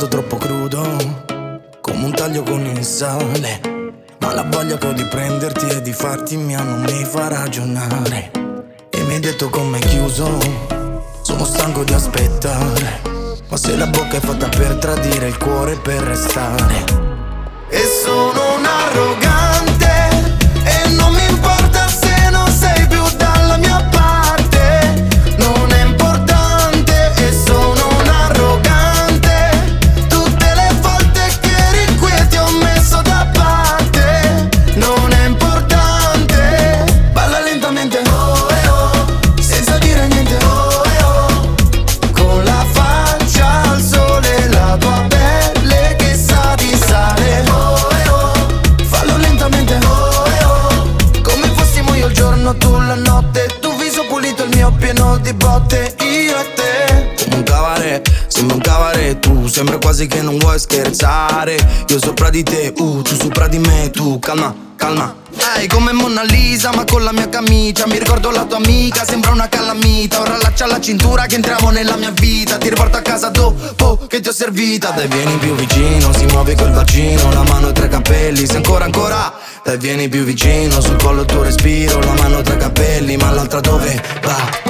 stato troppo crudo, come un taglio con il sale. Ma la voglia che ho di prenderti e di farti mia non mi fa ragionare. E mi hai detto come è chiuso, sono stanco di aspettare. Ma se la bocca è fatta per tradire, il cuore per restare. E sono un arrogante e non mi importa se non sei più dalla mia parte. Non è importante e sono un arrogante. Tutte le volte che eri qui ti ho messo da parte. Non è importante. Balla lentamente, oh eh oh, senza dire niente, oh eh oh. Con la faccia al sole, la tua pelle che sa di sale, oh eh oh. Fallo lentamente, oh eh oh. Come fossimo io il giorno, tu la notte. Tu viso pulito, il mio pieno di botte. Io e te, come un cabaret, sembra un cabaret. Tu sembra quasi che non vuoi scherzare. Io sopra di te, tu sopra di me. Tu calma, calma. Ehi, come Mona Lisa, ma con la mia camicia. Mi ricordo la tua amica, sembra una calamita. Ora allaccia la cintura che entriamo nella mia vita. Ti riporto a casa dopo che ti ho servita. Dai vieni più vicino, si muove col bacino. La mano tra i capelli, se ancora ancora. Dai vieni più vicino, sul collo il tuo respiro. La mano tra i capelli, ma l'altra dove va?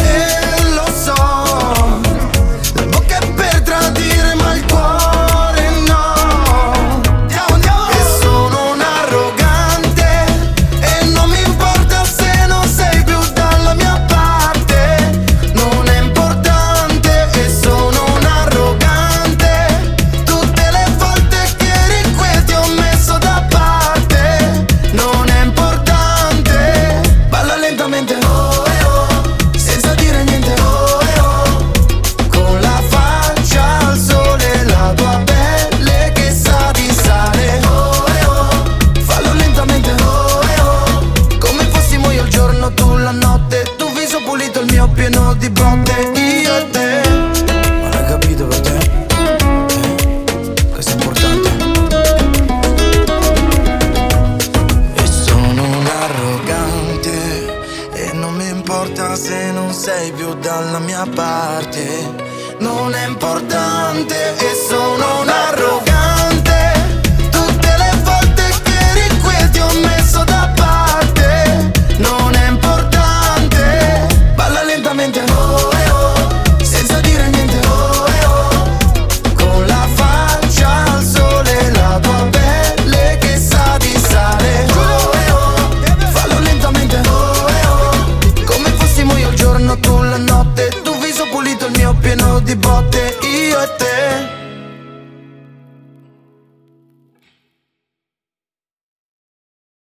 E lo so, la bocca è per tradire ma il cuore no. E sono un arrogante e non mi importa se non sei più dalla mia parte. Non è importante e sono un arrogante. Tutte le volte che eri qui ti ho messo da parte. Non è importante. Balla lentamente, oh eh oh, senza dire niente, oh eh oh. Con la faccia al sole, la tua pelle che sa di sale, oh eh oh. Fallo lentamente, oh eh oh. Come fossimo io il giorno, tu la notte. Tu viso pulito, il mio pieno di botte. Io e te. Ma l'hai capito per te? Questo è importante. E sono un arrogante e non mi importa se non sei più dalla mia parte. Non è importante e sono un